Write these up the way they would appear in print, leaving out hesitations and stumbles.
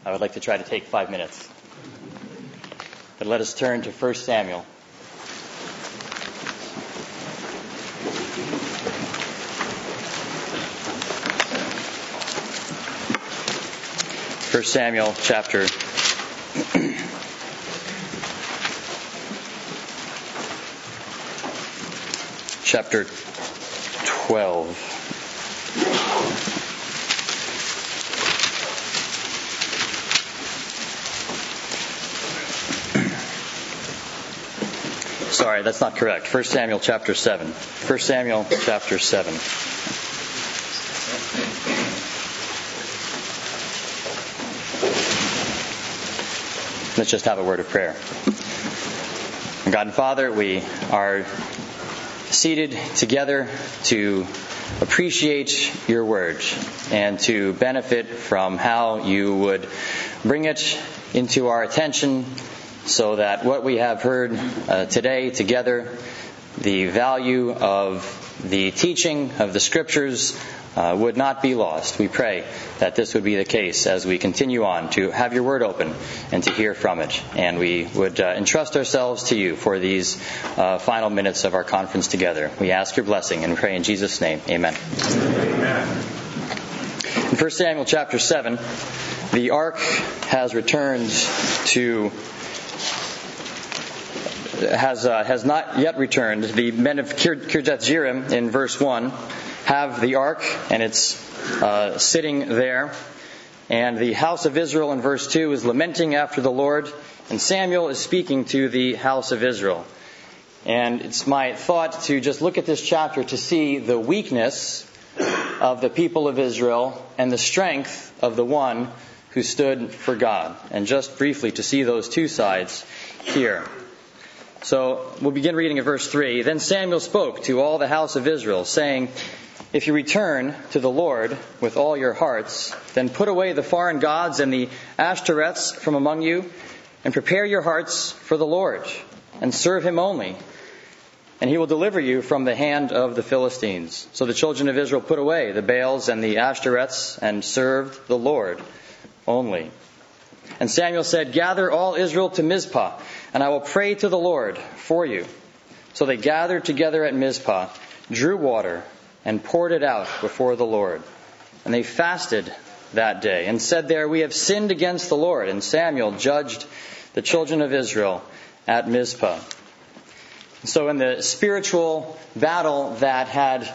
I would like to try to take 5 minutes. But let us turn to 1 Samuel. 1 Samuel chapter 12. Sorry, that's not correct. 1 Samuel chapter 7. 1 Samuel chapter 7. Let's just have a word of prayer. God and Father, we are seated together to appreciate your word and to benefit from how you would bring it into our attention so that what we have heard today together, the value of the teaching of the Scriptures would not be lost. We pray that this would be the case as we continue on to have your word open and to hear from it. And we would entrust ourselves to you for these final minutes of our conference together. We ask your blessing and pray in Jesus' name. Amen. Amen. In 1 Samuel chapter 7, the ark has returned to... has not yet returned. The men of Kirjath Jearim in verse 1 have the ark, and it's sitting there. And the house of Israel in verse 2 is lamenting after the Lord, and Samuel is speaking to the house of Israel. And it's my thought to just look at this chapter to see the weakness of the people of Israel and the strength of the one who stood for God. And just briefly to see those two sides here. So we'll begin reading at verse 3. Then Samuel spoke to all the house of Israel, saying, "If you return to the Lord with all your hearts, then put away the foreign gods and the Ashtoreths from among you, and prepare your hearts for the Lord, and serve Him only. And He will deliver you from the hand of the Philistines." So the children of Israel put away the Baals and the Ashtoreths, and served the Lord only. And Samuel said, "Gather all Israel to Mizpah, and I will pray to the Lord for you." So they gathered together at Mizpah, drew water, and poured it out before the Lord. And they fasted that day, and said there, "We have sinned against the Lord." And Samuel judged the children of Israel at Mizpah. So in the spiritual battle that had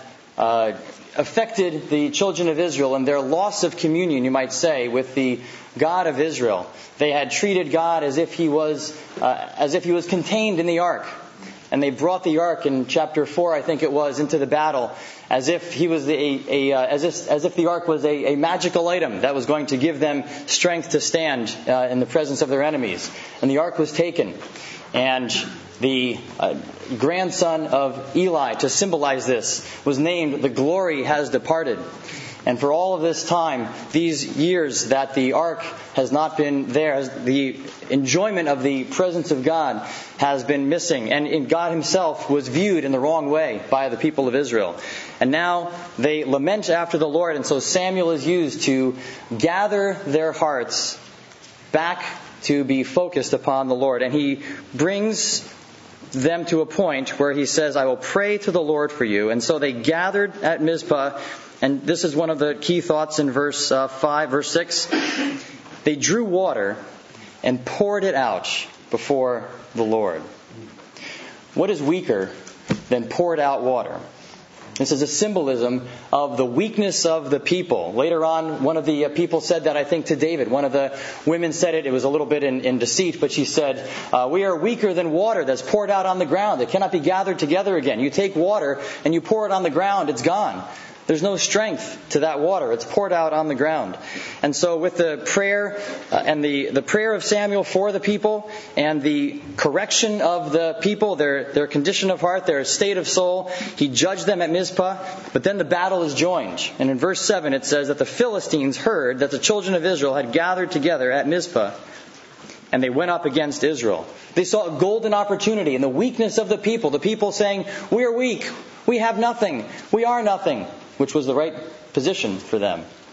affected the children of Israel and their loss of communion, you might say, with the God of Israel, they had treated God as if He was contained in the ark. And they brought the ark in chapter 4, I think it was, into the battle as if he was as if the ark was a magical item that was going to give them strength to stand in the presence of their enemies. And the ark was taken, and the grandson of Eli, to symbolize this, was named "The Glory Has Departed." And for all of this time, these years that the ark has not been there, the enjoyment of the presence of God has been missing. And God Himself was viewed in the wrong way by the people of Israel. And now they lament after the Lord. And so Samuel is used to gather their hearts back to be focused upon the Lord. And he brings them to a point where he says, "I will pray to the Lord for you." And so they gathered at Mizpah. And this is one of the key thoughts in verse 6. They drew water and poured it out before the Lord. What is weaker than poured out water? This is a symbolism of the weakness of the people. Later on, one of the people said that, I think, to David. One of the women said it. It was a little bit in deceit, but she said, "We are weaker than water that's poured out on the ground. It cannot be gathered together again. You take water and you pour it on the ground, it's gone. There's no strength to that water. It's poured out on the ground." And so with the prayer and the prayer of Samuel for the people and the correction of the people, their condition of heart, their state of soul, he judged them at Mizpah. But then the battle is joined. And in verse 7 it says that the Philistines heard that the children of Israel had gathered together at Mizpah, and they went up against Israel. They saw a golden opportunity in the weakness of the people saying, "We are weak. We have nothing. We are nothing," which was the right position for them.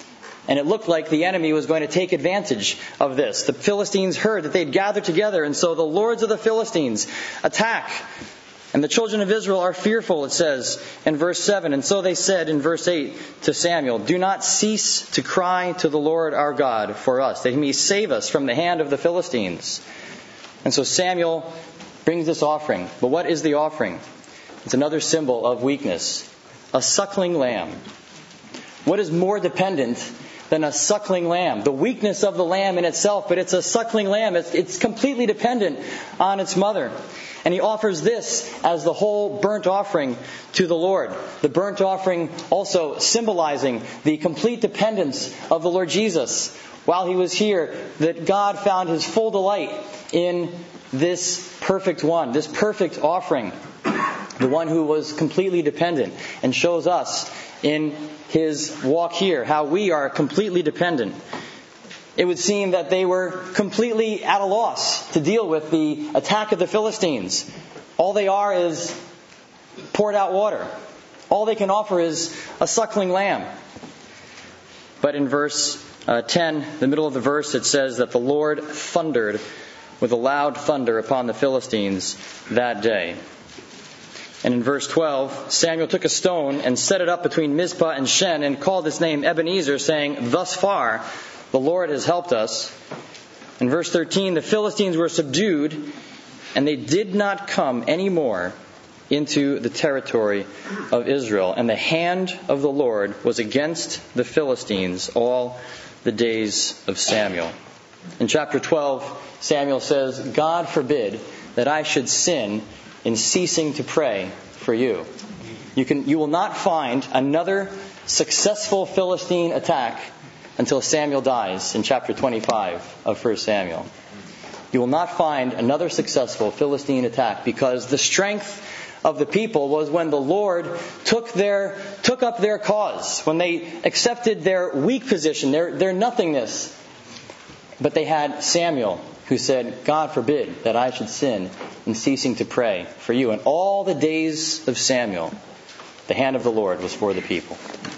And it looked like the enemy was going to take advantage of this. The Philistines heard that they'd gathered together, and so the lords of the Philistines attack. And the children of Israel are fearful, it says in verse 7. And so they said in verse 8 to Samuel, "Do not cease to cry to the Lord our God for us, that he may save us from the hand of the Philistines." And so Samuel brings this offering. But what is the offering? It's another symbol of weakness. A suckling lamb. What is more dependent than a suckling lamb? The weakness of the lamb in itself, but it's a suckling lamb. It's completely dependent on its mother. And he offers this as the whole burnt offering to the Lord. The burnt offering also symbolizing the complete dependence of the Lord Jesus. While he was here, that God found his full delight in this perfect one, this perfect offering. The one who was completely dependent, and shows us in his walk here how we are completely dependent. It would seem that they were completely at a loss to deal with the attack of the Philistines. All they are is poured out water. All they can offer is a suckling lamb. But in verse 10, the middle of the verse, it says that the Lord thundered with a loud thunder upon the Philistines that day. And in verse 12, Samuel took a stone and set it up between Mizpah and Shen and called its name Ebenezer, saying, "Thus far the Lord has helped us." In verse 13, the Philistines were subdued, and they did not come any more into the territory of Israel. And the hand of the Lord was against the Philistines all the days of Samuel. In chapter 12, Samuel says, "God forbid that I should sin in ceasing to pray for you." You will not find another successful Philistine attack until Samuel dies in chapter 25 of 1 Samuel. You will not find another successful Philistine attack, because the strength of the people was when the Lord took up their cause, when they accepted their weak position, their nothingness. But they had Samuel, who said, "God forbid that I should sin in ceasing to pray for you." And all the days of Samuel, the hand of the Lord was for the people.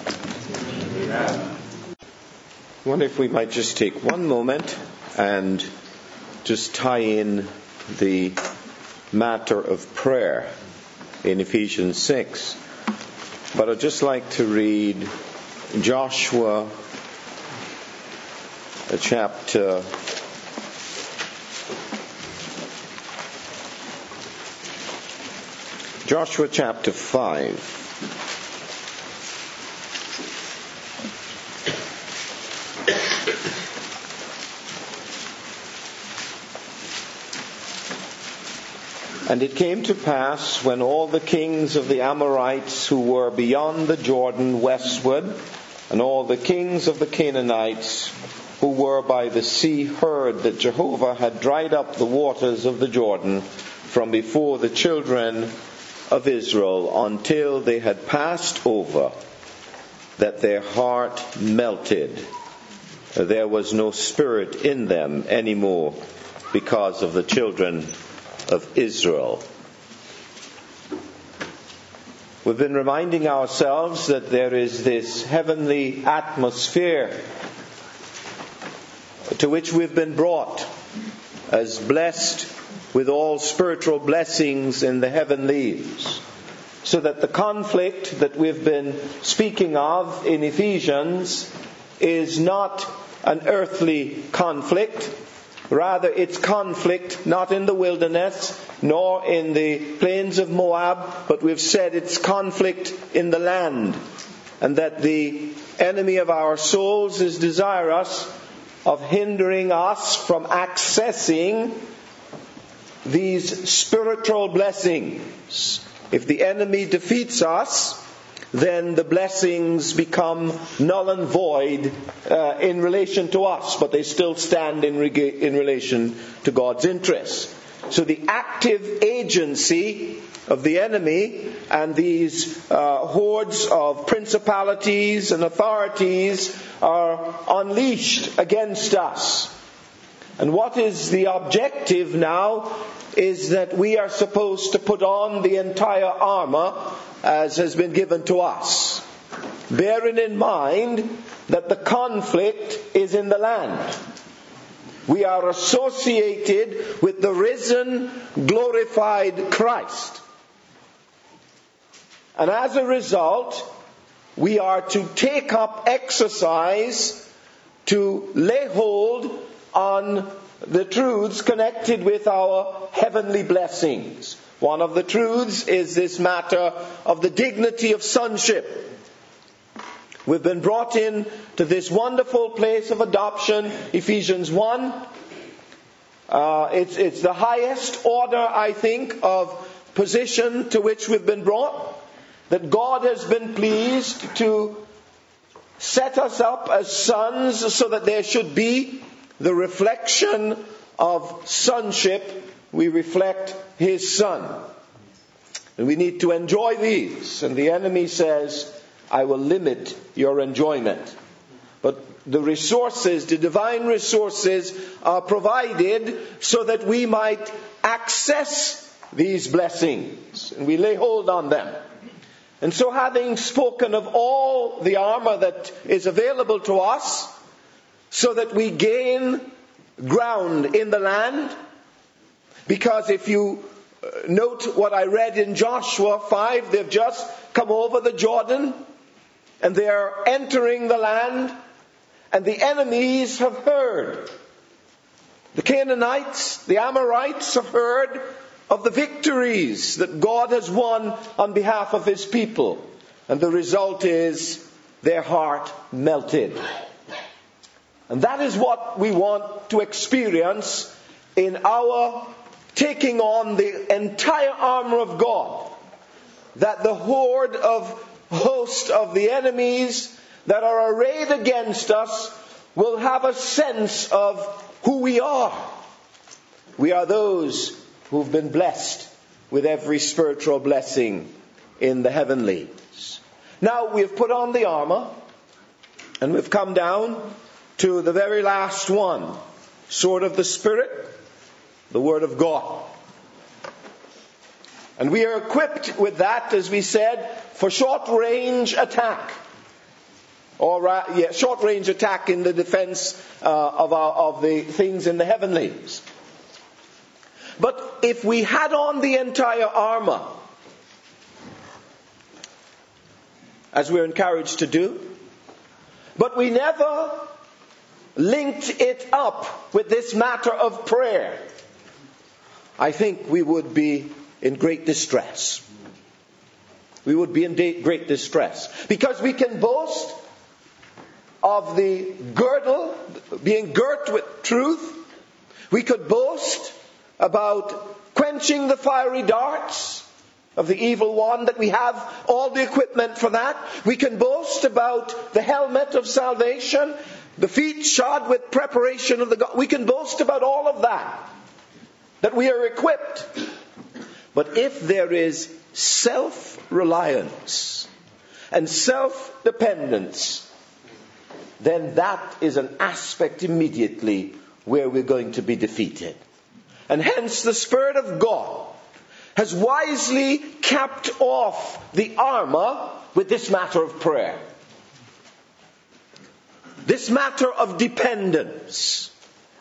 I wonder if we might just take one moment and just tie in the matter of prayer in Ephesians 6. But I'd just like to read Joshua chapter 5. And it came to pass, when all the kings of the Amorites who were beyond the Jordan westward, and all the kings of the Canaanites who were by the sea, heard that Jehovah had dried up the waters of the Jordan from before the children of Israel until they had passed over, that their heart melted. There was no spirit in them anymore because of the children of Israel. We've been reminding ourselves that there is this heavenly atmosphere to which we've been brought as blessed with all spiritual blessings in the heavenlies, so that the conflict that we've been speaking of in Ephesians is not an earthly conflict. Rather, it's conflict not in the wilderness nor in the plains of Moab, but we've said it's conflict in the land, and that the enemy of our souls is desirous of hindering us from accessing these spiritual blessings. If the enemy defeats us, then the blessings become null and void in relation to us, but they still stand in relation to God's interests. So the active agency of the enemy and these hordes of principalities and authorities are unleashed against us. And what is the objective now is that we are supposed to put on the entire armor as has been given to us. bearing in mind that the conflict is in the land. We are associated with the risen, glorified Christ. And as a result, we are to take up exercise to lay hold on the truths connected with our heavenly blessings. One of the truths is this matter of the dignity of sonship. We've been brought in to this wonderful place of adoption, Ephesians 1. It's the highest order, I think, of position to which we've been brought. That God has been pleased to set us up as sons so that there should be the reflection of sonship. We reflect His Son. And we need to enjoy these. And the enemy says, I will limit your enjoyment. But the resources, the divine resources, are provided so that we might access these blessings. And we lay hold on them. And so, having spoken of all the armor that is available to us, so that we gain ground in the land, because if you note what I read in Joshua 5, they've just come over the Jordan, and they are entering the land, and the enemies have heard. The Canaanites, the Amorites have heard of the victories that God has won on behalf of His people. And the result is their heart melted. And that is what we want to experience in our taking on the entire armor of God. That the horde of host of the enemies that are arrayed against us will have a sense of who we are. We are those who've been blessed with every spiritual blessing in the heavenlies. Now we've put on the armor, and we've come down to the very last one. Sword of the Spirit, the Word of God. And we are equipped with that, as we said, for short-range attack. Short-range attack in the defense of the things in the heavenlies. But if we had on the entire armor, as we're encouraged to do, but we never linked it up with this matter of prayer, I think we would be in great distress. We would be in great distress. Because we can boast of the girdle, being girt with truth. We could boast about quenching the fiery darts of the evil one, that we have all the equipment for that. We can boast about the helmet of salvation, the feet shod with preparation of the gospel. We can boast about all of that we are equipped. But if there is self-reliance and self-dependence, then that is an aspect immediately where we're going to be defeated. And hence the Spirit of God has wisely capped off the armor with this matter of prayer. This matter of dependence.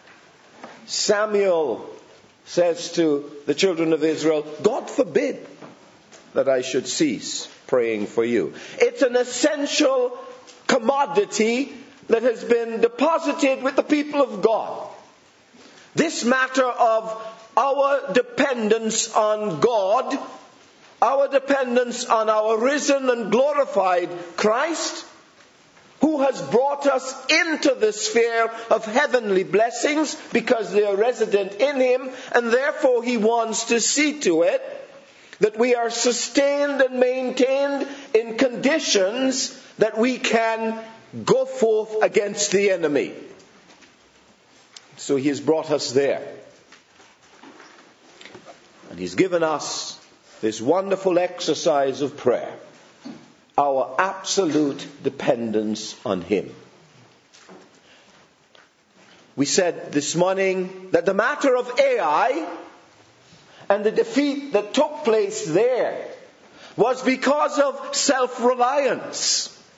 Samuel says to the children of Israel, God forbid that I should cease praying for you. It's an essential commodity that has been deposited with the people of God. This matter of our dependence on God, our dependence on our risen and glorified Christ, who has brought us into the sphere of heavenly blessings because they are resident in Him, and therefore He wants to see to it that we are sustained and maintained in conditions that we can go forth against the enemy. So He has brought us there. And He's given us this wonderful exercise of prayer. Our absolute dependence on Him. We said this morning that the matter of Ai and the defeat that took place there was because of self-reliance.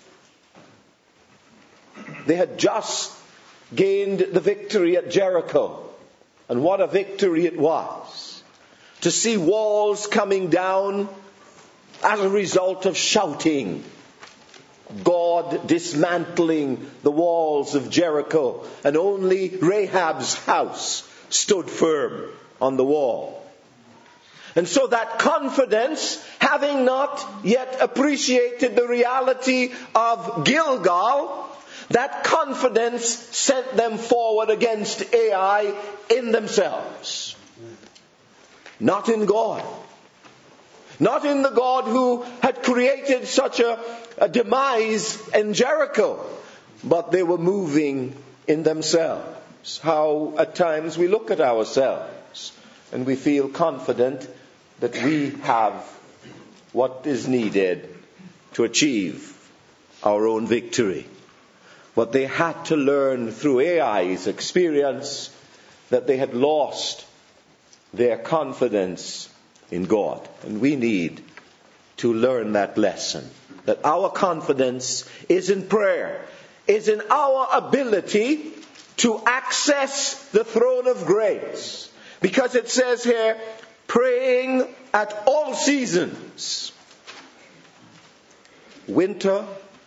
They had just gained the victory at Jericho. And what a victory it was. To see walls coming down as a result of shouting. God dismantling the walls of Jericho, and only Rahab's house stood firm on the wall. And so that confidence, having not yet appreciated the reality of Gilgal, that confidence sent them forward against Ai in themselves. Not in God. Not in the God who had created such a demise in Jericho, but they were moving in themselves. How at times we look at ourselves and we feel confident that we have what is needed to achieve our own victory. But they had to learn through Ai's experience that they had lost their confidence in God. And we need to learn that lesson. That our confidence is in prayer, is in our ability to access the throne of grace. Because it says here, praying at all seasons. Winter,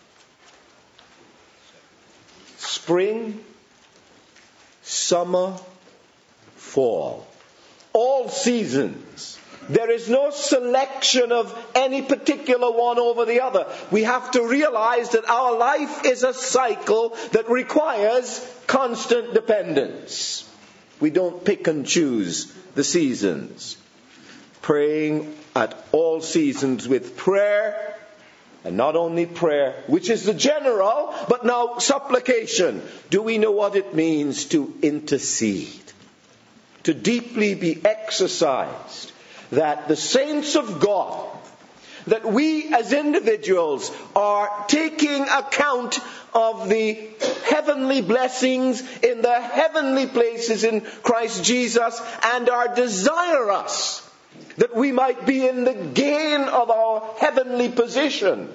spring, summer, fall. All seasons. There is no selection of any particular one over the other. We have to realize that our life is a cycle that requires constant dependence. We don't pick and choose the seasons. Praying at all seasons with prayer, and not only prayer, which is the general, but now supplication. Do we know what it means to intercede? To deeply be exercised. That the saints of God, that we as individuals are taking account of the heavenly blessings in the heavenly places in Christ Jesus, and are desirous that we might be in the gain of our heavenly position,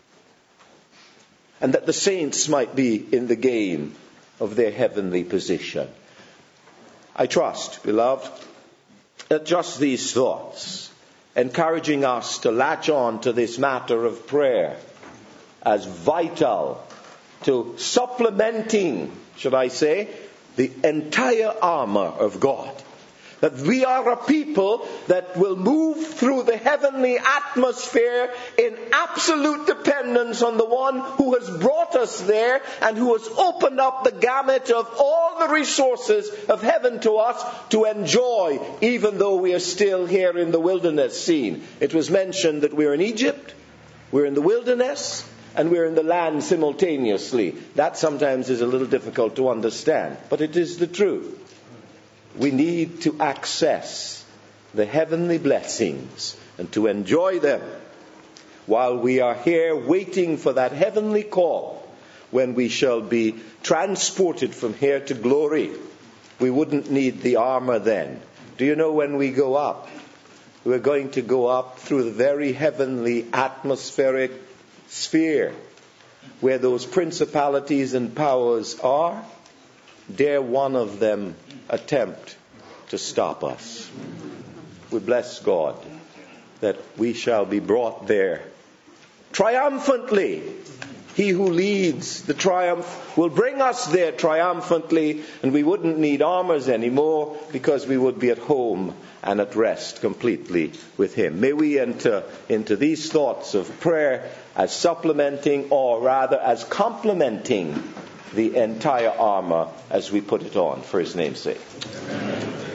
and that the saints might be in the gain of their heavenly position. I trust, beloved, that just these thoughts, encouraging us to latch on to this matter of prayer as vital to supplementing, should I say, the entire armor of God. That we are a people that will move through the heavenly atmosphere in absolute dependence on the one who has brought us there and who has opened up the gamut of all the resources of heaven to us to enjoy, even though we are still here in the wilderness scene. It was mentioned that we're in Egypt, we're in the wilderness, and we're in the land simultaneously. That sometimes is a little difficult to understand, but it is the truth. We need to access the heavenly blessings and to enjoy them while we are here waiting for that heavenly call when we shall be transported from here to glory. We wouldn't need the armor then. Do you know when we go up? We're going to go up through the very heavenly atmospheric sphere where those principalities and powers are. Dare one of them attempt to stop us. We bless God that we shall be brought there triumphantly. He who leads the triumph will bring us there triumphantly, and we wouldn't need armors anymore because we would be at home and at rest completely with Him. May we enter into these thoughts of prayer as supplementing, or rather as complementing, the entire armor as we put it on for His name's sake. Amen.